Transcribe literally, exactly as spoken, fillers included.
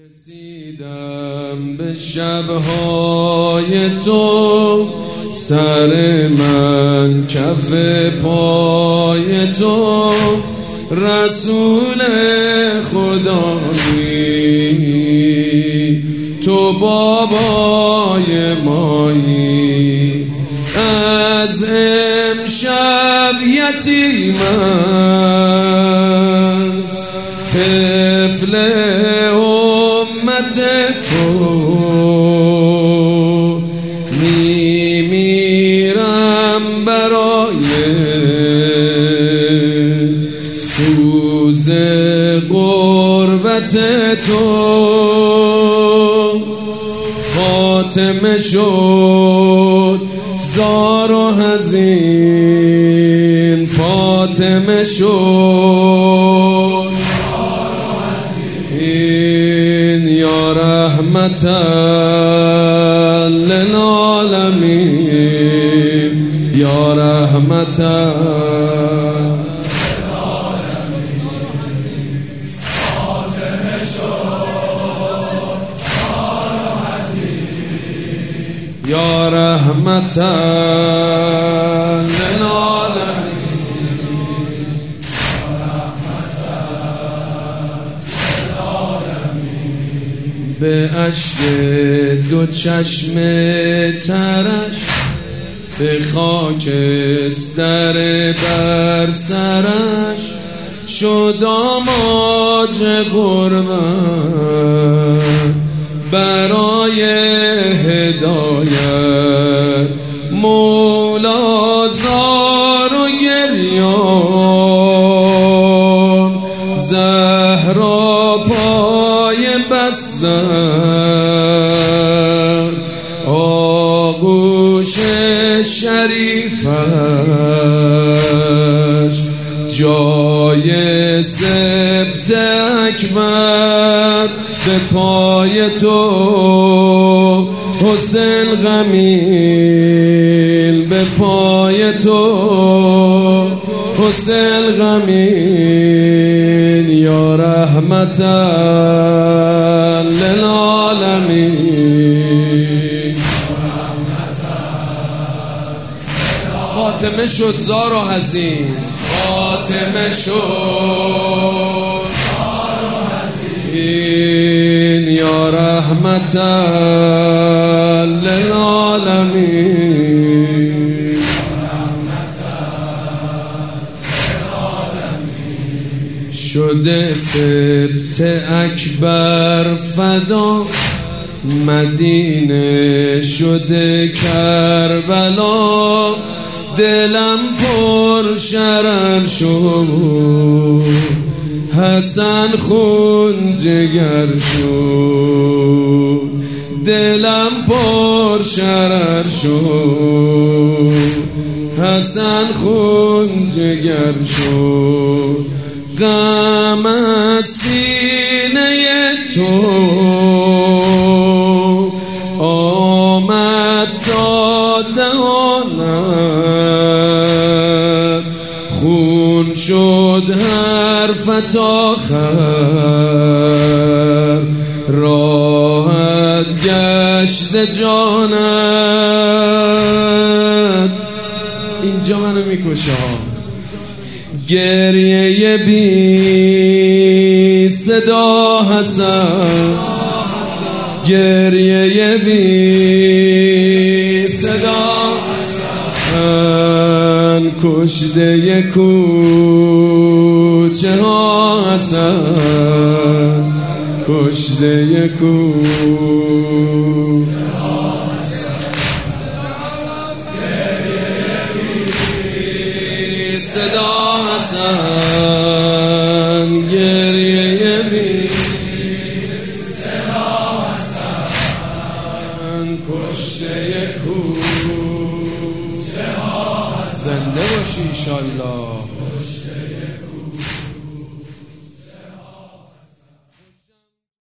رسیدم به شبهای تو، سر من کف پای تو، رسول خدایی تو بابای مایی. از امشب یتیم است طفل امت تو، میمیرم برای سوز غربت تو. فاطمه شد زار و حزین، فاطمه شد این یا رحمتا للعالمین، یا رحمتا یا رحمتا للعالمین. به اشک دو چشم ترش، به خاکستر بر سرش، شد آماج قربت برای هدایت. مولا زار و گریان، زهرا پای بستن، آغوش شریفش جای سبت اکبر. به پای تو حسین غمیل، به پای تو حسین غمیل، یا رحمتا للعالمین. فاطمه شد زار و حزین، فاطمه شد این یا رحمتا للعالمین. شده سبت اکبر فدا، مدینه شده کربلا. دلم پر شرر شد، حسن خون جگر شد. دلم پر شرر شد، حسن خون جگر شد. غم از سینه تو آمد تا دهانم، خون شد حرفت آخر، راحت گشت جانت. اینجا منو میکشه ها. گریه بی صدا حسن، گریه بی صدا حسن، کشته کوچه ها حسن، کشته کوچه ها صدا حسن، گریه بی صدا حسن، کشته کوچه ها. زنده باشی انشالله.